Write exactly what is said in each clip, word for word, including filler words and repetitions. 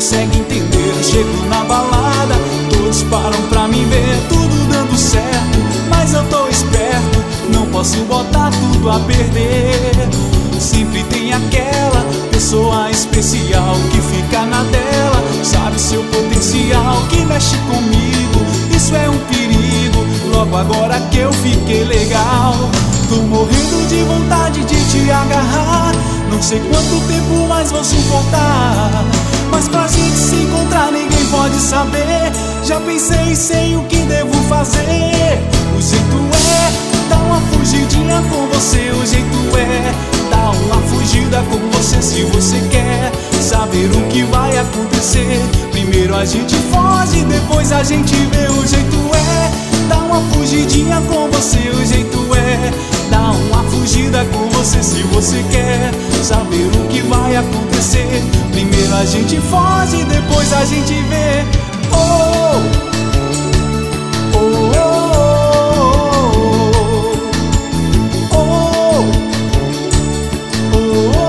consegue entender. Eu chego na balada, todos param pra me ver, tudo dando certo, mas eu tô esperto, não posso botar tudo a perder. Sempre tem aquela pessoa especial que fica na dela, sabe seu potencial, que mexe comigo, isso é um perigo. Logo agora que eu fiquei legal, tô morrendo de vontade de te agarrar. Não sei quanto tempo mais vou suportar, mas pra gente se encontrar ninguém pode saber. Já pensei, sei o que devo fazer. O jeito é dar uma fugidinha com você. O jeito é dar uma fugida com você. Se você quer saber o que vai acontecer, primeiro a gente foge, depois a gente vê. O jeito é dar uma fugidinha com você. O jeito é dar uma fugida com você. Se você quer saber o que vai acontecer, primeiro a gente foge, depois a gente vê. Oh, oh, oh, oh, oh,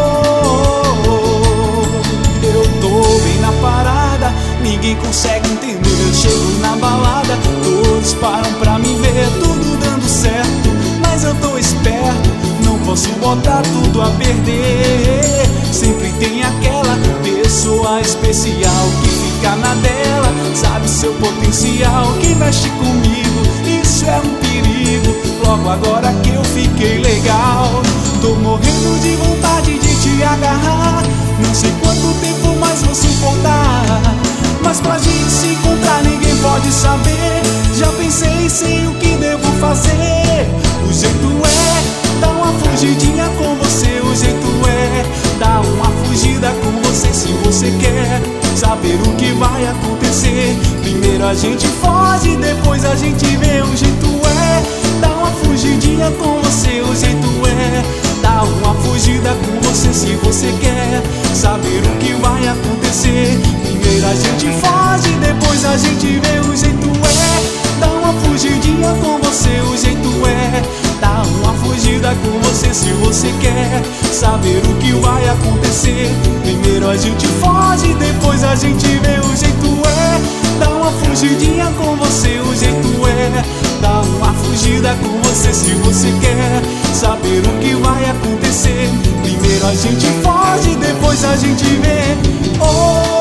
oh. Eu tô bem na parada, ninguém consegue entender. Eu chego na balada, todos param pra me ver, tudo dando certo, mas eu tô esperto, não posso botar tudo a perder. Sempre tem aquela pessoa especial que fica na dela, sabe seu potencial, que mexe comigo, isso é um perigo. Logo agora que eu fiquei legal, tô morrendo de vontade de te agarrar. Não sei quanto tempo mais vou suportar, mas pra gente se encontrar ninguém pode saber. Já pensei, sei o que devo fazer. O jeito é dar uma fugidinha com você. O jeito é dar uma fugida com você. Se você quer saber o que vai acontecer, primeiro a gente foge, depois a gente vê. O jeito é dar uma fugidinha com você. O jeito é dar uma fugida com você. Se você quer saber o que vai acontecer, primeiro a gente foge, depois a gente vê. O jeito é dar uma fugidinha com você. O jeito é dar uma fugida com você. Se você quer saber o que vai acontecer, primeiro a gente foge, depois a gente vê. O jeito é dar uma fugidinha com você. O jeito é dar uma fugida com você. Se você quer saber o que vai acontecer, primeiro a gente foge, depois a gente vê. Oh,